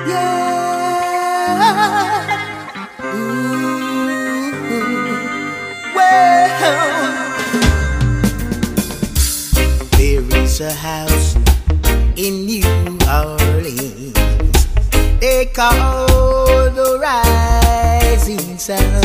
Yeah. Ooh. Well, there is a house in New Orleans they call the Rising Sun,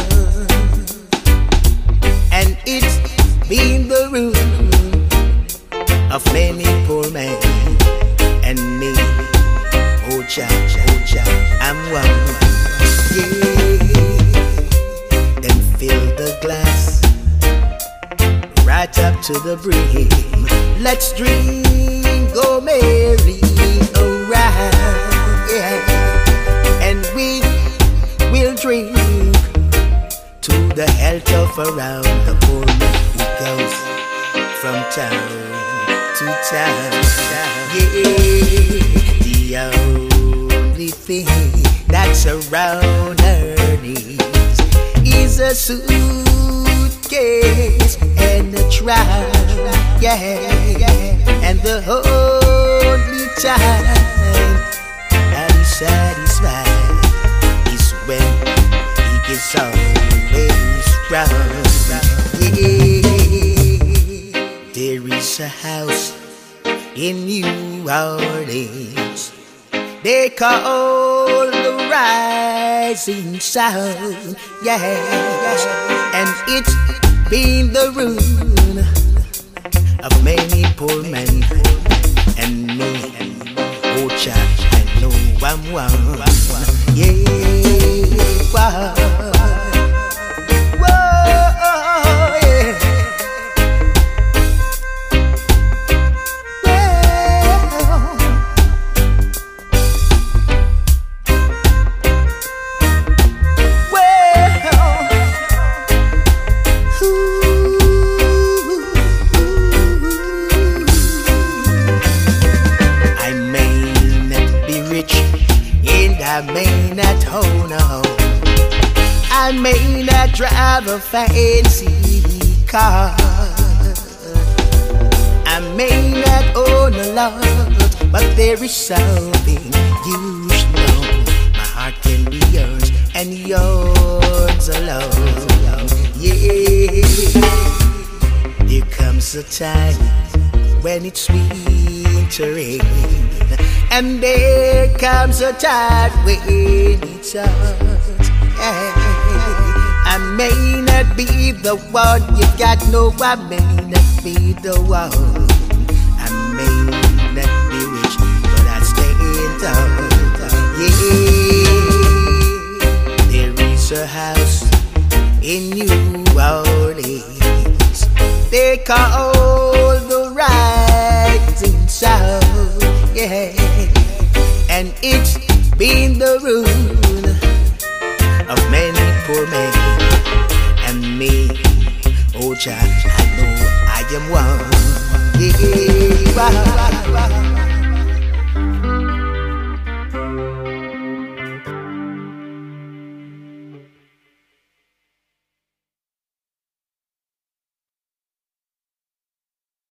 and it's been the room of many poor men and me. Oh child, I'm one. Yeah. Then fill the glass right up to the brim. Let's drink, oh merry around, yeah. And we will drink to the health of around the poor man who goes from town to town. Yeah, the only thing that's around her knees is a suitcase and a trunk. Yeah, and the only time that he's satisfied is when he gets always round. Yeah, there is a house in New Orleans they call the Rising Sun. Yes, and it's been the ruin of many poor men and me. Oh child, I know I'm one. Yeah, wow. Whoa, yeah. I may not own a home, I may not drive a fancy car, I may not own a lot, but there is something you should know. My heart can be yours and yours alone. Yeah, there comes a time when it's wintering, and there comes a time when it's hot. Yeah. I may not be the one you got, no, I may not be the one. I may not be rich, but I stand tall. Yeah, there is a house in New Orleans they call the Rising Sun. Yeah, and it's been the ruin of many poor men and me. Oh child, I know I am one.